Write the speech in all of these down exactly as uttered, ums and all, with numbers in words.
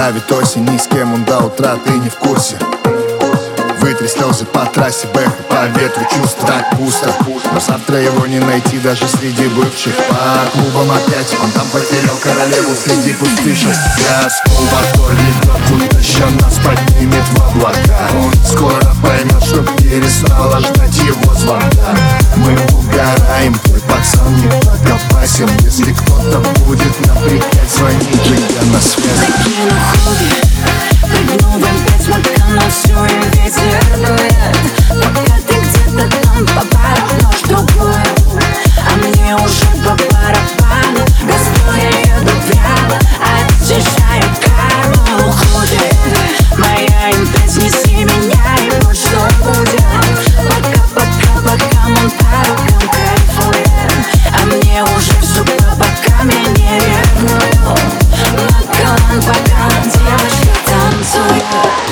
Давит осень, ни с кем он до утра, ты не в курсе. Вытри слезы по трассе, бэха, по ветру чувства. Так пусто, но завтра его не найти даже среди бывших. По клубам опять, он там потерял королеву среди пустышек. Газ, полмотор летет, будто еще нас поднимет в облака. Он скоро поймет, что перестала ждать его звонка. Мы угораем, твой пацан не покопасен. Если кто-то будет напрягать, звонить же я на связь. Накину худи, прыгну в эм пять, смотрю на всё и ветер дует. Пока ты где-то там по барам, нож другой, а мне уже по барабану. Газую, я еду прямо, очищаю карму. Худи, моя эм пять, неси меня, и вот что будет. Пока, пока, пока мы по рукам кайфуем, а мне уже всё по бокам, я не ревную. Бокалом, бокалом, девочка танцует.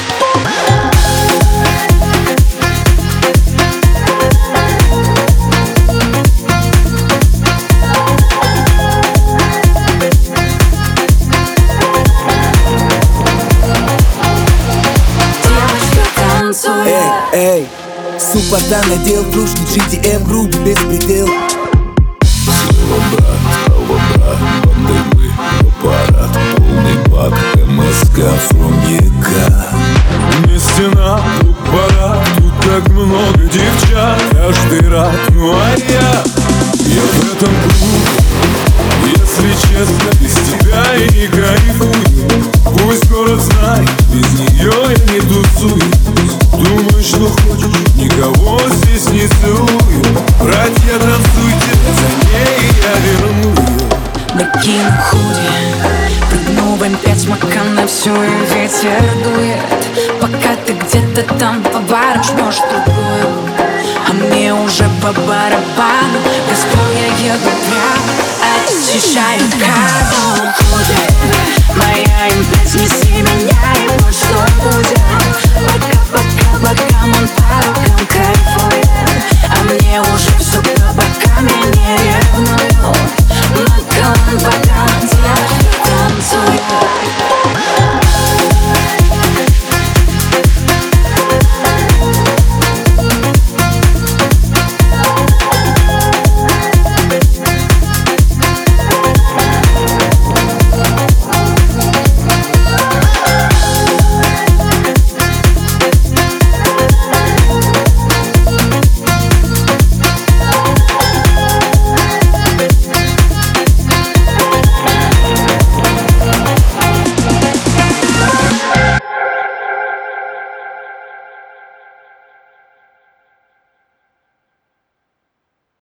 Эй, эй, суппорта надел, кружки джи ди эм, грубый беспредел. Слева брат, справа брат, бандеры, аппарат, полный бак, эм эс ка from ЕК. Не стена, тут пора, тут так много девчат, каждый рад, ну а я, я в этом клубе, если честно, без тебя и не кайфую. Пусть город знает, без нее я не тусую. Думаешь, что хочешь, никого здесь не целую. Братья, танцуйте, за ней я верну ее. Накину худи, прыгну в эм пять, макан на всю и ветер дует. Пока ты где-то там по барам жмешь другую, а мне уже по барабану. Газпро, я еду прямо, очищаю карму.